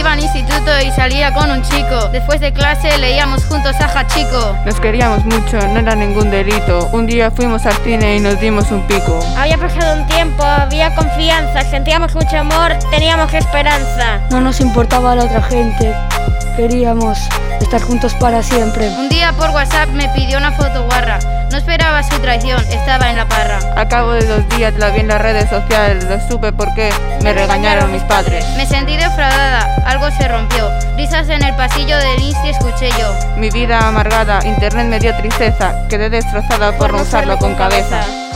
Estaba en instituto y salía con un chico. Después de clase leíamos juntos a Hachiko. Nos queríamos mucho, no era ningún delito. Un día fuimos al cine y nos dimos un pico. Había pasado un tiempo, había confianza, sentíamos mucho amor, teníamos esperanza. No nos importaba la otra gente, queríamos estar juntos para siempre. Un día por WhatsApp me pidió una foto guarra. No esperaba su traición, estaba en la parra. Al cabo de 2 días la vi en las redes sociales, lo supe porque me regañaron mis padres. Me sentí defraudada, algo se rompió. Risas en el pasillo del Insti escuché yo. Mi vida amargada, internet me dio tristeza, quedé destrozada por no usarlo con cabeza.